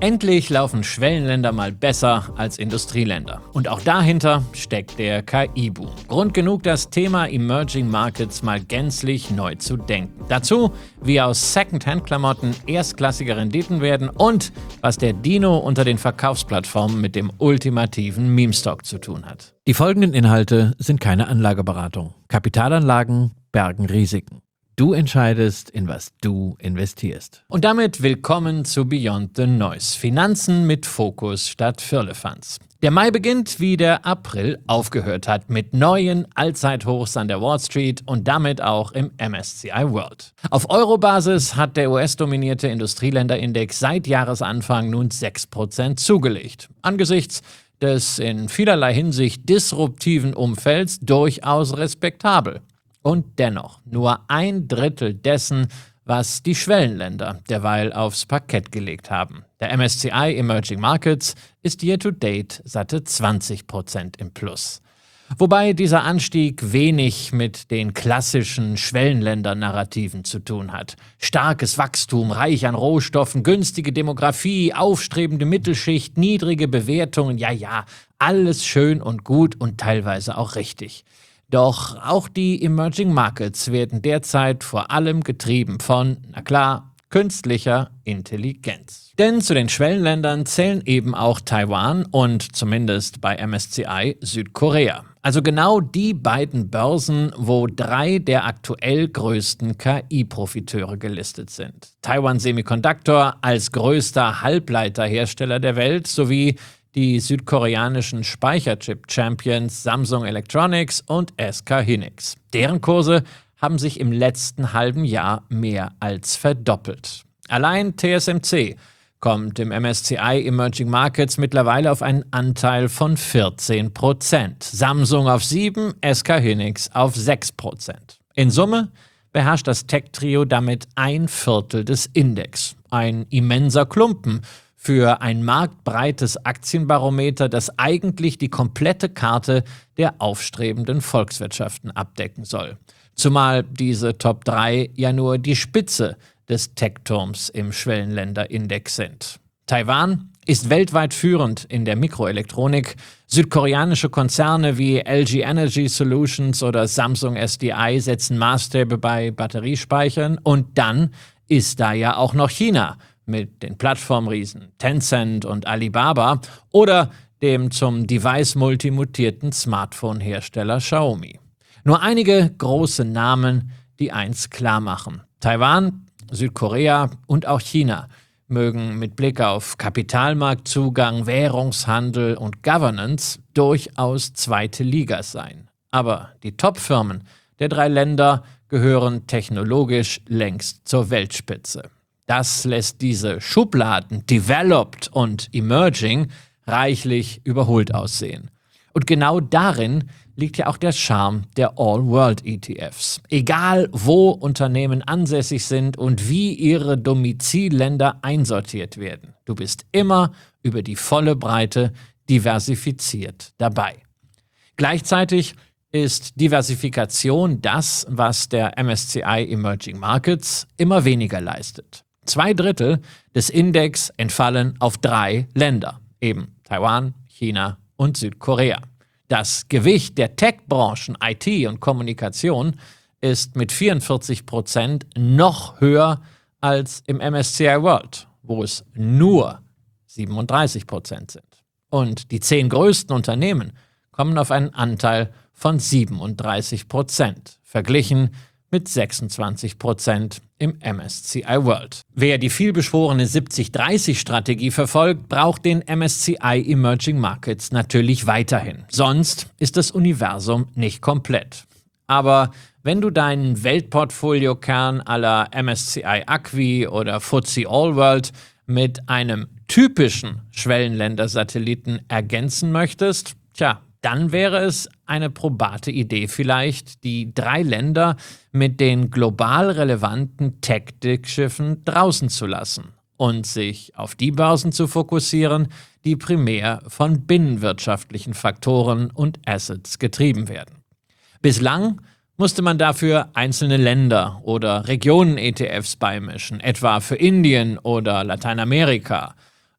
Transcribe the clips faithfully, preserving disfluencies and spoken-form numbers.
Endlich laufen Schwellenländer mal besser als Industrieländer. Und auch dahinter steckt der K I-Boom. Grund genug, das Thema Emerging Markets mal gänzlich neu zu denken. Dazu, wie aus Secondhand-Klamotten erstklassige Renditen werden und was der Dino unter den Verkaufsplattformen mit dem ultimativen Meme-Stock zu tun hat. Die folgenden Inhalte sind keine Anlageberatung. Kapitalanlagen bergen Risiken. Du entscheidest, in was du investierst. Und damit willkommen zu Beyond the Noise. Finanzen mit Fokus statt Firlefanz. Der Mai beginnt, wie der April aufgehört hat, mit neuen Allzeithochs an der Wall Street und damit auch im M S C I World. Auf Euro-Basis hat der U S-dominierte Industrieländerindex seit Jahresanfang nun sechs Prozent zugelegt. Angesichts des in vielerlei Hinsicht disruptiven Umfelds durchaus respektabel. Und dennoch nur ein Drittel dessen, was die Schwellenländer derweil aufs Parkett gelegt haben. Der M S C I Emerging Markets ist year-to-date satte zwanzig Prozent im Plus. Wobei dieser Anstieg wenig mit den klassischen Schwellenländer-Narrativen zu tun hat. Starkes Wachstum, reich an Rohstoffen, günstige Demografie, aufstrebende Mittelschicht, niedrige Bewertungen, ja ja, alles schön und gut und teilweise auch richtig. Doch auch die Emerging Markets werden derzeit vor allem getrieben von, na klar, künstlicher Intelligenz. Denn zu den Schwellenländern zählen eben auch Taiwan und zumindest bei M S C I Südkorea. Also genau die beiden Börsen, wo drei der aktuell größten K I-Profiteure gelistet sind. Taiwan Semiconductor als größter Halbleiterhersteller der Welt sowie die südkoreanischen Speicherchip-Champions Samsung Electronics und S K Hynix. Deren Kurse haben sich im letzten halben Jahr mehr als verdoppelt. Allein T S M C kommt im M S C I Emerging Markets mittlerweile auf einen Anteil von vierzehn Prozent. Samsung auf sieben, S K Hynix auf sechs Prozent. In Summe beherrscht das Tech-Trio damit ein Viertel des Index. Ein immenser Klumpen für ein marktbreites Aktienbarometer, das eigentlich die komplette Karte der aufstrebenden Volkswirtschaften abdecken soll. Zumal diese Top drei ja nur die Spitze des Tech-Turms im Schwellenländerindex sind. Taiwan ist weltweit führend in der Mikroelektronik. Südkoreanische Konzerne wie L G Energy Solutions oder Samsung S D I setzen Maßstäbe bei Batteriespeichern. Und dann ist da ja auch noch China mit den Plattformriesen Tencent und Alibaba oder dem zum Device-Multi mutierten Smartphone-Hersteller Xiaomi. Nur einige große Namen, die eins klar machen. Taiwan, Südkorea und auch China mögen mit Blick auf Kapitalmarktzugang, Währungshandel und Governance durchaus zweite Liga sein. Aber die Top-Firmen der drei Länder gehören technologisch längst zur Weltspitze. Das lässt diese Schubladen Developed und Emerging reichlich überholt aussehen. Und genau darin liegt ja auch der Charme der All-World-E T Fs. Egal, wo Unternehmen ansässig sind und wie ihre Domizilländer einsortiert werden. Du bist immer über die volle Breite diversifiziert dabei. Gleichzeitig ist Diversifikation das, was der M S C I Emerging Markets immer weniger leistet. Zwei Drittel des Index entfallen auf drei Länder, eben Taiwan, China und Südkorea. Das Gewicht der Tech-Branchen I T und Kommunikation ist mit vierundvierzig Prozent noch höher als im M S C I World, wo es nur siebenunddreißig Prozent sind. Und die zehn größten Unternehmen kommen auf einen Anteil von siebenunddreißig Prozent, verglichen mit sechsundzwanzig Prozent im M S C I World. Wer die vielbeschworene siebzig dreißig Strategie verfolgt, braucht den M S C I Emerging Markets natürlich weiterhin. Sonst ist das Universum nicht komplett. Aber wenn du deinen Weltportfolio-Kern à la M S C I Acqui oder F T S E All World mit einem typischen Schwellenländer-Satelliten ergänzen möchtest, tja, dann wäre es eine probate Idee vielleicht, die drei Länder mit den global relevanten Tech-Dickschiffen draußen zu lassen und sich auf die Börsen zu fokussieren, die primär von binnenwirtschaftlichen Faktoren und Assets getrieben werden. Bislang musste man dafür einzelne Länder oder Regionen-E T Fs beimischen, etwa für Indien oder Lateinamerika,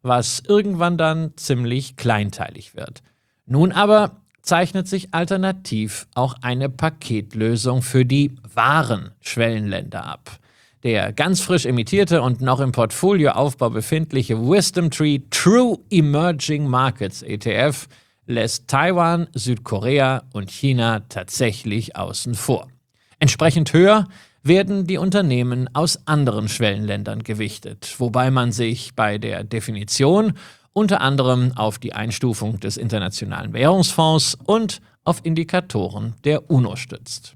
was irgendwann dann ziemlich kleinteilig wird. Nun aber zeichnet sich alternativ auch eine Paketlösung für die wahren Schwellenländer ab. Der ganz frisch emittierte und noch im Portfolioaufbau befindliche Wisdom Tree True Emerging Markets E T F lässt Taiwan, Südkorea und China tatsächlich außen vor. Entsprechend höher werden die Unternehmen aus anderen Schwellenländern gewichtet, wobei man sich bei der Definition unter anderem auf die Einstufung des Internationalen Währungsfonds und auf Indikatoren der UNO stützt.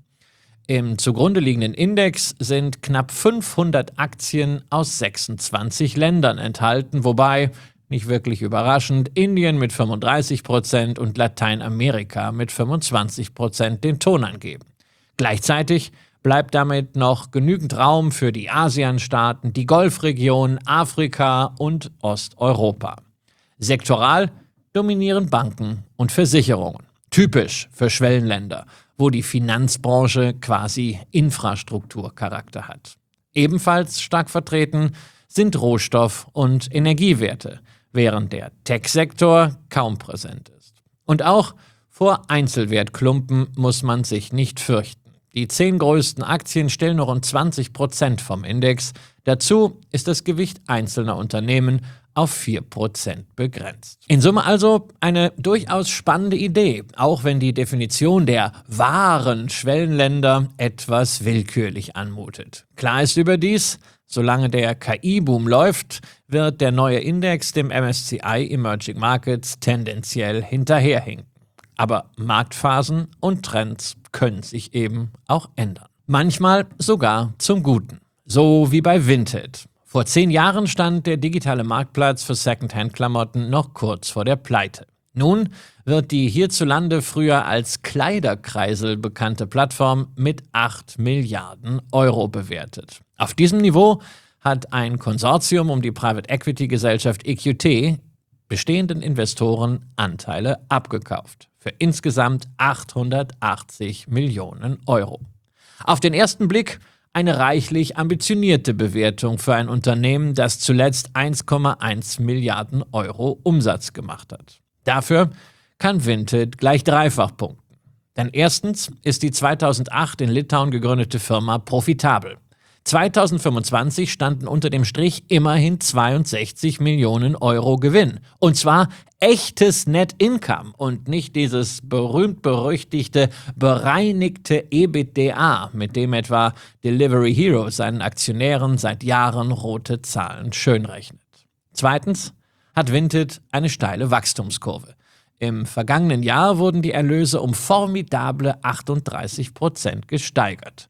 Im zugrunde liegenden Index sind knapp fünfhundert Aktien aus sechsundzwanzig Ländern enthalten, wobei, nicht wirklich überraschend, Indien mit fünfunddreißig Prozent und Lateinamerika mit fünfundzwanzig Prozent den Ton angeben. Gleichzeitig bleibt damit noch genügend Raum für die ASEAN-Staaten, die Golfregion, Afrika und Osteuropa. Sektoral dominieren Banken und Versicherungen. Typisch für Schwellenländer, wo die Finanzbranche quasi Infrastrukturcharakter hat. Ebenfalls stark vertreten sind Rohstoff- und Energiewerte, während der Tech-Sektor kaum präsent ist. Und auch vor Einzelwertklumpen muss man sich nicht fürchten. Die zehn größten Aktien stellen nur rund zwanzig Prozent vom Index. Dazu ist das Gewicht einzelner Unternehmen auf vier Prozent begrenzt. In Summe also eine durchaus spannende Idee, auch wenn die Definition der wahren Schwellenländer etwas willkürlich anmutet. Klar ist überdies, solange der K I-Boom läuft, wird der neue Index dem M S C I Emerging Markets tendenziell hinterherhinken. Aber Marktphasen und Trends können sich eben auch ändern. Manchmal sogar zum Guten. So wie bei Vinted. Vor zehn Jahren stand der digitale Marktplatz für Secondhand-Klamotten noch kurz vor der Pleite. Nun wird die hierzulande früher als Kleiderkreisel bekannte Plattform mit acht Milliarden Euro bewertet. Auf diesem Niveau hat ein Konsortium um die Private Equity Gesellschaft E Q T bestehenden Investoren Anteile abgekauft. Für insgesamt achthundertachtzig Millionen Euro. Auf den ersten Blick eine reichlich ambitionierte Bewertung für ein Unternehmen, das zuletzt eins Komma eins Milliarden Euro Umsatz gemacht hat. Dafür kann Vinted gleich dreifach punkten. Denn erstens ist die zweitausendacht in Litauen gegründete Firma profitabel. zweitausendfünfundzwanzig standen unter dem Strich immerhin zweiundsechzig Millionen Euro Gewinn. Und zwar echtes Net Income und nicht dieses berühmt-berüchtigte, bereinigte EBITDA, mit dem etwa Delivery Hero seinen Aktionären seit Jahren rote Zahlen schönrechnet. Zweitens hat Vinted eine steile Wachstumskurve. Im vergangenen Jahr wurden die Erlöse um formidable achtunddreißig Prozent gesteigert.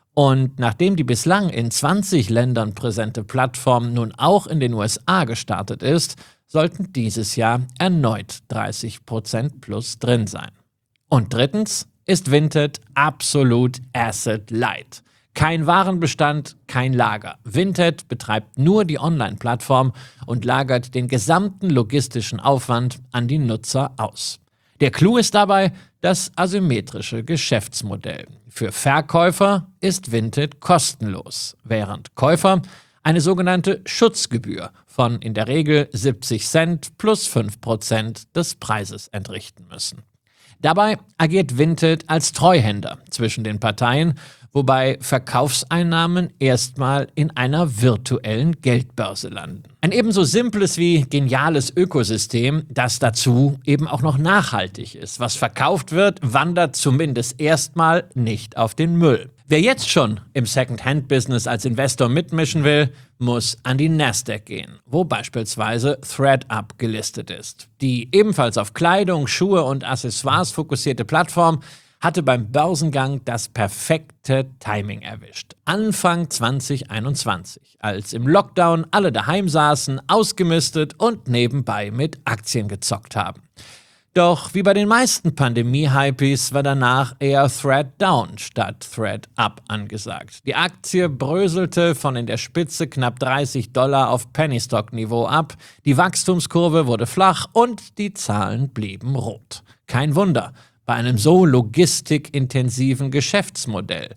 Und nachdem die bislang in zwanzig Ländern präsente Plattform nun auch in den U S A gestartet ist, sollten dieses Jahr erneut dreißig Prozent plus drin sein. Und drittens ist Vinted absolut asset light. Kein Warenbestand, kein Lager. Vinted betreibt nur die Online-Plattform und lagert den gesamten logistischen Aufwand an die Nutzer aus. Der Clou ist dabei das asymmetrische Geschäftsmodell. Für Verkäufer ist Vinted kostenlos, während Käufer eine sogenannte Schutzgebühr von in der Regel siebzig Cent plus fünf Prozent des Preises entrichten müssen. Dabei agiert Vinted als Treuhänder zwischen den Parteien, wobei Verkaufseinnahmen erstmal in einer virtuellen Geldbörse landen. Ein ebenso simples wie geniales Ökosystem, das dazu eben auch noch nachhaltig ist. Was verkauft wird, wandert zumindest erstmal nicht auf den Müll. Wer jetzt schon im Second-Hand-Business als Investor mitmischen will, muss an die Nasdaq gehen, wo beispielsweise ThredUp gelistet ist. Die ebenfalls auf Kleidung, Schuhe und Accessoires fokussierte Plattform hatte beim Börsengang das perfekte Timing erwischt. Anfang zwanzig einundzwanzig, als im Lockdown alle daheim saßen, ausgemistet und nebenbei mit Aktien gezockt haben. Doch wie bei den meisten Pandemie-Hypies war danach eher Thread Down statt Thread Up angesagt. Die Aktie bröselte von in der Spitze knapp dreißig Dollar auf Penny-Stock-Niveau ab, die Wachstumskurve wurde flach und die Zahlen blieben rot. Kein Wunder bei einem so logistikintensiven Geschäftsmodell.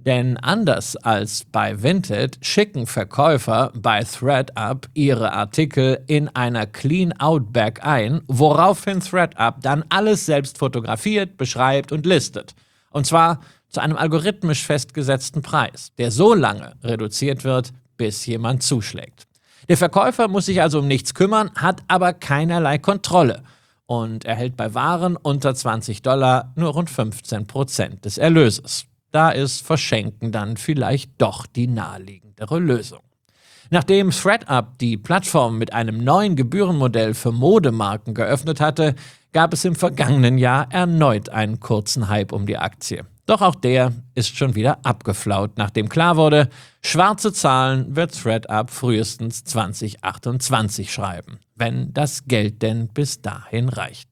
Denn anders als bei Vinted schicken Verkäufer bei ThredUp ihre Artikel in einer Clean-Out-Bag ein, woraufhin ThredUp dann alles selbst fotografiert, beschreibt und listet. Und zwar zu einem algorithmisch festgesetzten Preis, der so lange reduziert wird, bis jemand zuschlägt. Der Verkäufer muss sich also um nichts kümmern, hat aber keinerlei Kontrolle und erhält bei Waren unter zwanzig Dollar nur rund fünfzehn Prozent des Erlöses. Da ist Verschenken dann vielleicht doch die naheliegendere Lösung. Nachdem ThredUp die Plattform mit einem neuen Gebührenmodell für Modemarken geöffnet hatte, gab es im vergangenen Jahr erneut einen kurzen Hype um die Aktie. Doch auch der ist schon wieder abgeflaut, nachdem klar wurde, schwarze Zahlen wird ThredUp frühestens zwanzig achtundzwanzig schreiben, wenn das Geld denn bis dahin reicht.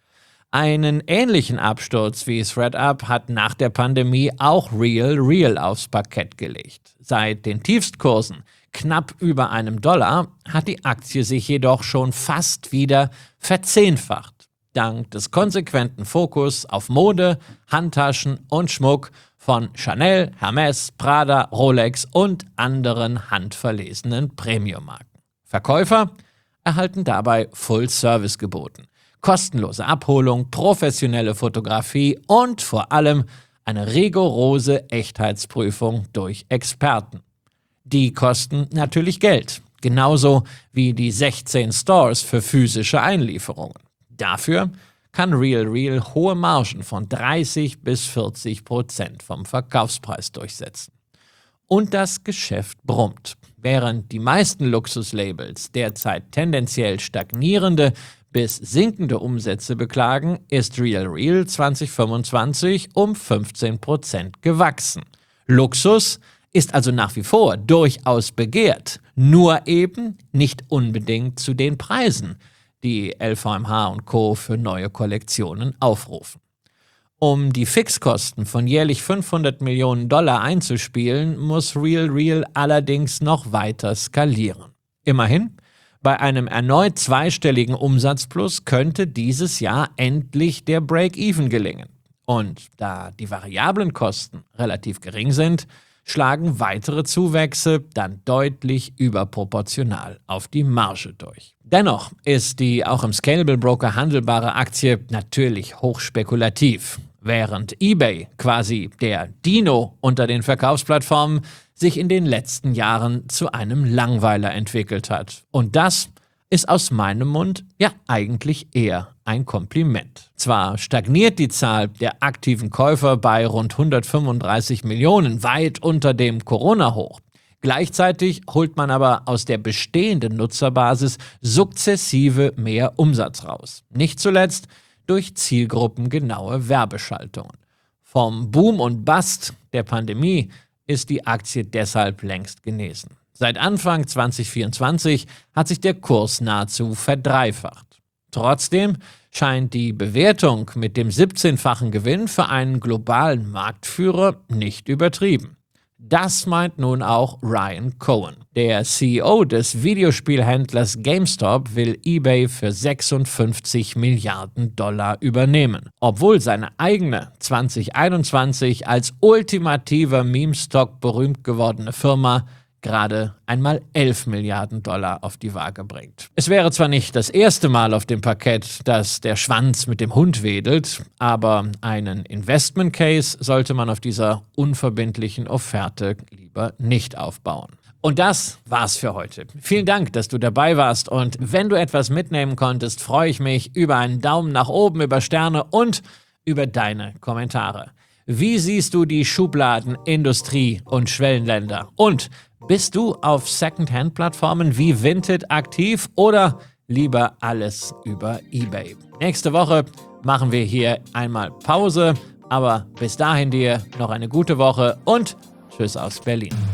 Einen ähnlichen Absturz wie ThredUp hat nach der Pandemie auch RealReal aufs Parkett gelegt. Seit den Tiefstkursen knapp über einem Dollar hat die Aktie sich jedoch schon fast wieder verzehnfacht. Dank des konsequenten Fokus auf Mode, Handtaschen und Schmuck von Chanel, Hermes, Prada, Rolex und anderen handverlesenen Premium-Marken. Verkäufer erhalten dabei Full-Service geboten. Kostenlose Abholung, professionelle Fotografie und vor allem eine rigorose Echtheitsprüfung durch Experten. Die kosten natürlich Geld, genauso wie die sechzehn Stores für physische Einlieferungen. Dafür kann RealReal hohe Margen von dreißig bis vierzig Prozent vom Verkaufspreis durchsetzen. Und das Geschäft brummt. Während die meisten Luxuslabels derzeit tendenziell stagnierende bis sinkende Umsätze beklagen, ist RealReal zwanzig fünfundzwanzig um fünfzehn Prozent gewachsen. Luxus ist also nach wie vor durchaus begehrt, nur eben nicht unbedingt zu den Preisen, die L V M H und Co. für neue Kollektionen aufrufen. Um die Fixkosten von jährlich fünfhundert Millionen Dollar einzuspielen, muss RealReal allerdings noch weiter skalieren. Immerhin, bei einem erneut zweistelligen Umsatzplus könnte dieses Jahr endlich der Break-Even gelingen. Und da die variablen Kosten relativ gering sind, schlagen weitere Zuwächse dann deutlich überproportional auf die Marge durch. Dennoch ist die auch im Scalable Broker handelbare Aktie natürlich hochspekulativ. Während eBay, quasi der Dino unter den Verkaufsplattformen, sich in den letzten Jahren zu einem Langweiler entwickelt hat. Und das ist aus meinem Mund ja eigentlich eher ein Kompliment. Zwar stagniert die Zahl der aktiven Käufer bei rund hundertfünfunddreißig Millionen, weit unter dem Corona-Hoch. Gleichzeitig holt man aber aus der bestehenden Nutzerbasis sukzessive mehr Umsatz raus. Nicht zuletzt durch zielgruppengenaue Werbeschaltungen. Vom Boom und Bust der Pandemie ist die Aktie deshalb längst genesen. Seit Anfang zwanzig vierundzwanzig hat sich der Kurs nahezu verdreifacht. Trotzdem scheint die Bewertung mit dem siebzehnfachen Gewinn für einen globalen Marktführer nicht übertrieben. Das meint nun auch Ryan Cohen. Der C E O des Videospielhändlers GameStop will eBay für sechsundfünfzig Milliarden Dollar übernehmen, obwohl seine eigene zwanzig einundzwanzig als ultimativer Meme-Stock berühmt gewordene Firma gerade einmal elf Milliarden Dollar auf die Waage bringt. Es wäre zwar nicht das erste Mal auf dem Parkett, dass der Schwanz mit dem Hund wedelt, aber einen Investment Case sollte man auf dieser unverbindlichen Offerte lieber nicht aufbauen. Und das war's für heute. Vielen Dank, dass du dabei warst, und wenn du etwas mitnehmen konntest, freue ich mich über einen Daumen nach oben, über Sterne und über deine Kommentare. Wie siehst du die Schubladen Industrie- und Schwellenländer? Und bist du auf Secondhand-Plattformen wie Vinted aktiv oder lieber alles über eBay? Nächste Woche machen wir hier einmal Pause, aber bis dahin dir noch eine gute Woche und tschüss aus Berlin.